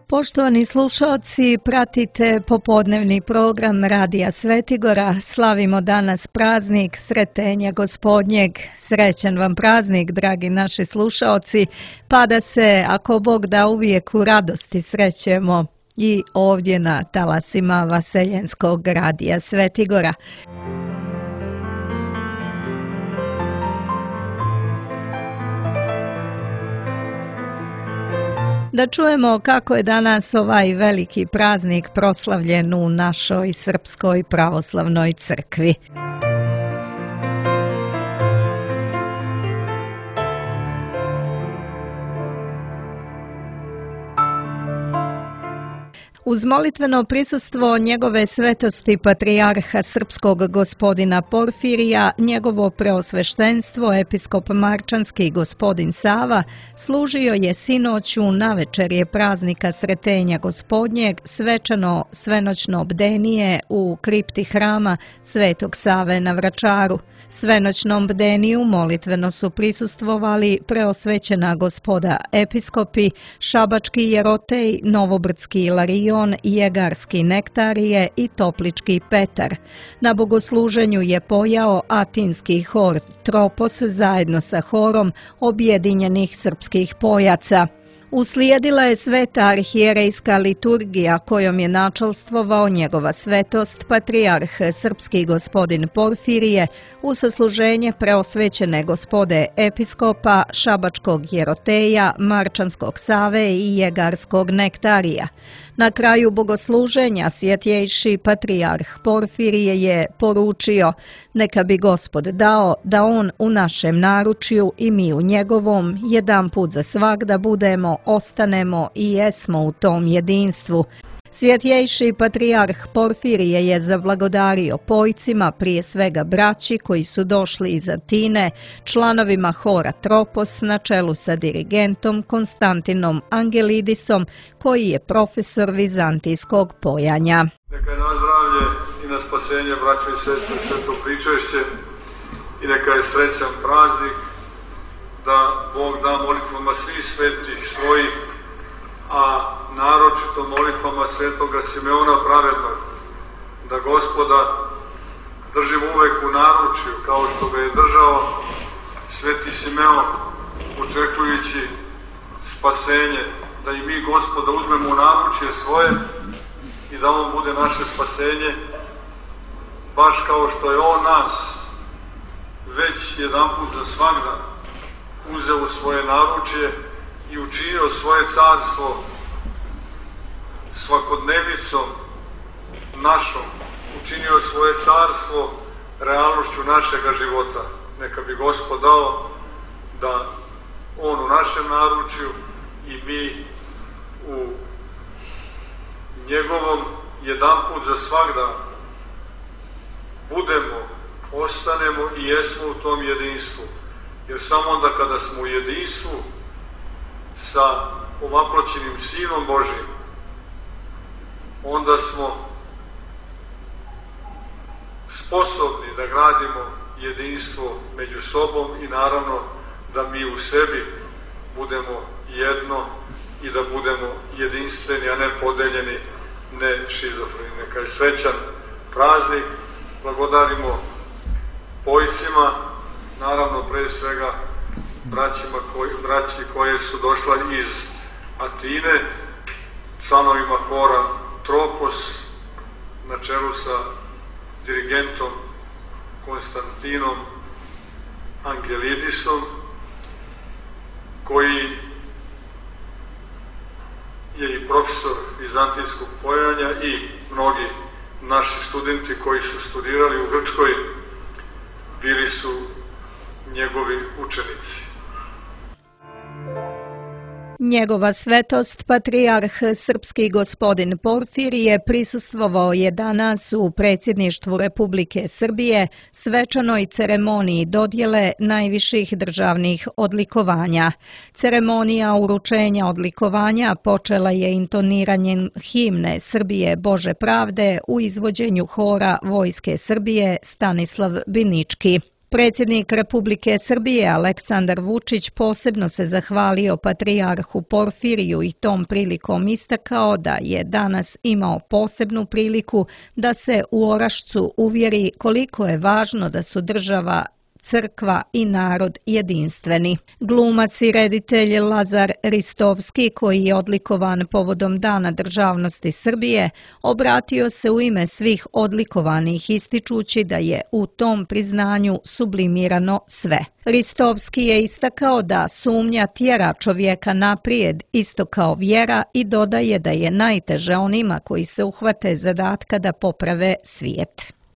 Poštovani slušaoci, pratite popodnevni program Radija Svetigora. Slavimo danas praznik Sretenja Gospodnjeg. Srećan vam praznik, dragi naši slušaoci, pa da se, ako Bog da, uvijek u radosti srećemo i ovdje na talasima Vaseljenskog Radija Svetigora. Da čujemo kako je danas ovaj veliki praznik proslavljen u našoj Srpskoj pravoslavnoj crkvi. Uz molitveno prisustvo njegove svetosti patrijarha srpskog gospodina Porfirija, njegovo preosveštenstvo episkop Marčanski gospodin Sava služio je sinoću navečerje praznika Sretenja Gospodnjeg svečano svenoćno bdenije u kripti hrama Svetog Save na Vračaru. Svenoćnom bdeniju molitveno su prisustvovali preosvećena gospoda episkopi, šabački Jerotej, novobrdski Ilarion, jegarski Nektarije i toplički Petar. Na bogosluženju je pojao atinski hor Tropos zajedno sa horom objedinjenih srpskih pojaca. Uslijedila je sveta arhijerejska liturgija kojom je načelstvovao njegova svetost patrijarh srpski gospodin Porfirije u sasluženje preosvećene gospode episkopa, šabačkog Jeroteja, Marčanskog Save i jegarskog Nektarija. Na kraju bogosluženja svjetjejši patrijarh Porfirije je poručio: neka bi Gospod dao da on u našem naručju i mi u njegovom jedanput za svagda budemo, ostanemo i jesmo u tom jedinstvu. Svjetjejši patrijarh Porfirije je zablagodario pojcima, prije svega braći koji su došli iz Atine, članovima hora Tropos na čelu sa dirigentom Konstantinom Angelidisom, koji je profesor vizantijskog pojanja. Neka je na zdravlje i na spasenje braćo i sestre sveto pričešće i neka je srećan praznik, da Bog da molitvama svih svetih svojih, a naročito molitvama svetoga Simeona pravednog, da Gospoda držimo uvek u naručju kao što ga je držao sveti Simeon, očekujući spasenje, da i mi Gospoda uzmemo u naručje svoje i da on bude naše spasenje, baš kao što je on nas već jedanput za svagda uzeo u svoje naručje i učinio svoje carstvo svakodnevnicom našom, učinio svoje carstvo realnošću našega života. Neka bi Gospod dao da on u našem naručju i mi u njegovom jedanput za svagda budemo, ostanemo i jesmo u tom jedinstvu. Jer samo onda kada smo u jedinstvu sa ovaploćenim Sinom Božijim, onda smo sposobni da gradimo jedinstvo među sobom i naravno da mi u sebi budemo jedno i da budemo jedinstveni, a ne podeljeni, ne šizofreni. Neka je srećan praznik, blagodarimo pojcima, naravno pre svega braći koje su došla iz Atine, članovima hora Tropos na čelu sa dirigentom Konstantinom Angelidisom, koji je i profesor vizantijskog pojanja i mnogi naši studenti koji su studirali u Grčkoj bili su njegovi učenici. Njegova svetost, patrijarh srpski gospodin Porfirije, prisustvovao je danas u predsjedništvu Republike Srbije svečanoj ceremoniji dodjele najviših državnih odlikovanja. Ceremonija uručenja odlikovanja počela je intoniranjem himne Srbije Bože pravde u izvođenju hora Vojske Srbije Stanislav Binički. Predsjednik Republike Srbije Aleksandar Vučić posebno se zahvalio patrijarhu Porfiriju i tom prilikom istakao da je danas imao posebnu priliku da se u Orašcu uvjeri koliko je važno da su država, crkva i narod jedinstveni. Glumac i reditelj Lazar Ristovski, koji je odlikovan povodom Dana državnosti Srbije, obratio se u ime svih odlikovanih ističući da je u tom priznanju sublimirano sve. Ristovski je istakao da sumnja tjera čovjeka naprijed isto kao vjera i dodaje da je najteže onima koji se uhvate zadatka da poprave svijet.